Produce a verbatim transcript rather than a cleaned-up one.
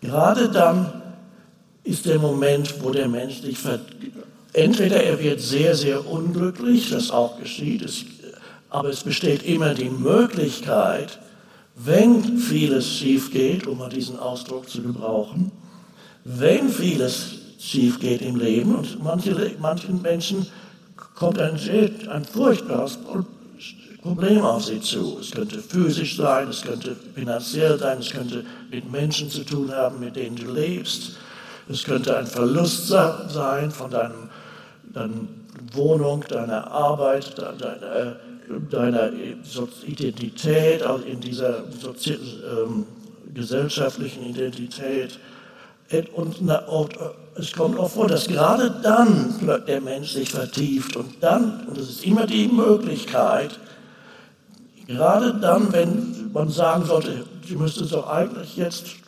Gerade dann ist der Moment, wo der Mensch sich vertieft. Entweder er wird sehr, sehr unglücklich, das auch geschieht, es, aber es besteht immer die Möglichkeit, wenn vieles schief geht, um mal diesen Ausdruck zu gebrauchen, wenn vieles schief geht im Leben und manche, manchen Menschen kommt ein, ein furchtbares Problem auf sie zu. Es könnte physisch sein, es könnte finanziell sein, es könnte mit Menschen zu tun haben, mit denen du lebst. Es könnte ein Verlust sein von deinem, deiner Wohnung, deiner Arbeit, deiner, deiner Identität, auch in dieser sozi- ähm, gesellschaftlichen Identität. Und, und es kommt auch vor, dass gerade dann der Mensch sich vertieft und dann, und es ist immer die Möglichkeit, gerade dann, wenn man sagen sollte, du müsstest doch eigentlich jetzt